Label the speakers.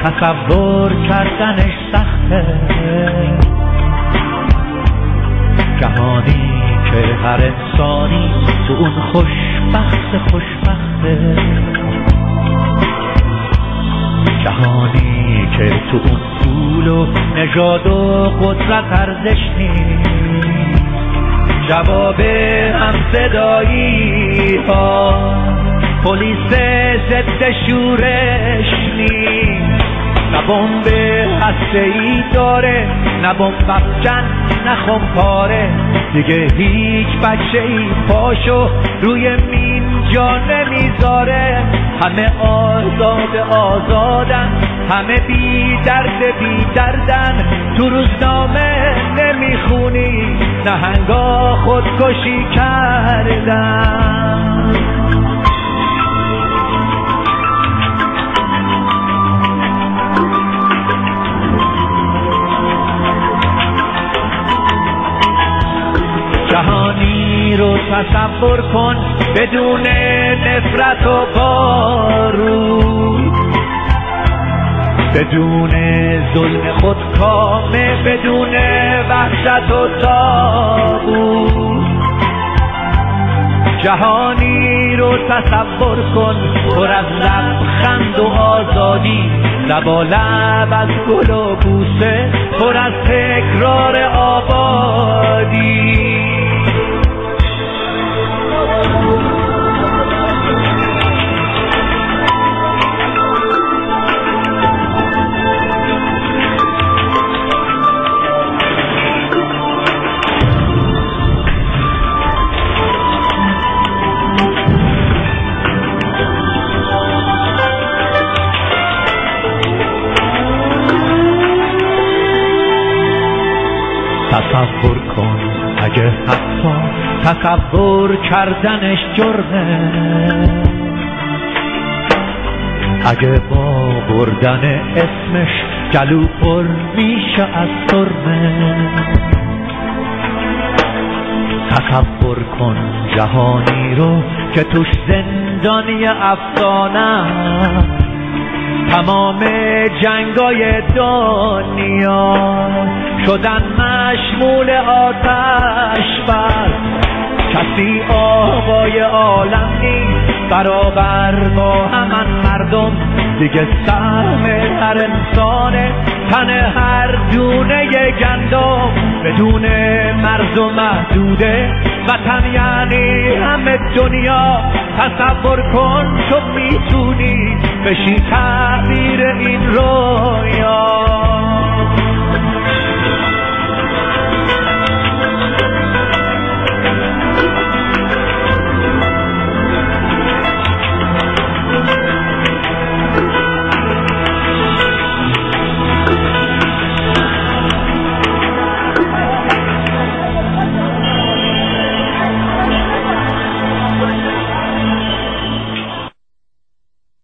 Speaker 1: تصور کردنش سخته، جهانی که هر انسانی تو اون خوشبخته، جهانی که تو اون پول و نژاد و قدرت ارزش نیست، جواب همصدایی ها پلیس ضد شورش نیست، نه بمب هسته‌ای داره، نه بمب افکن، نه خمپاره، دیگه هیچ بچه‌ای پاشو روی مین جا نمیذاره، همه آزادن، همه بی دردن، تو روزنامه نمیخونی نهنگا خودکشی کردن. جهانی رو تصور کن بدون نفرت و بارود، بدون ظلم خودکامه، بدون وحشت و تابوت. جهانی رو تصور کن پر از لبخند و آزادی، لبالب از گل و بوسه، پر از تکرار آبادی. تصور کن اگه حتی تصور کردنش جرمه، اگه با بردن اسمش گلو پر میشه از سرمه. تصور کن جهانی رو که توش زندانی افسانه، تمام جنگای دنیا شدن مشمول آتش بس، کسی آقای عالم نیست برابر با همان مردم، دیگه سهم هر انسانه تن هر دونه گندم، بدون مرز و محدوده وطن یعنی همه دنیا. تصور کن تو میتونی بشی تعبیر این رویا.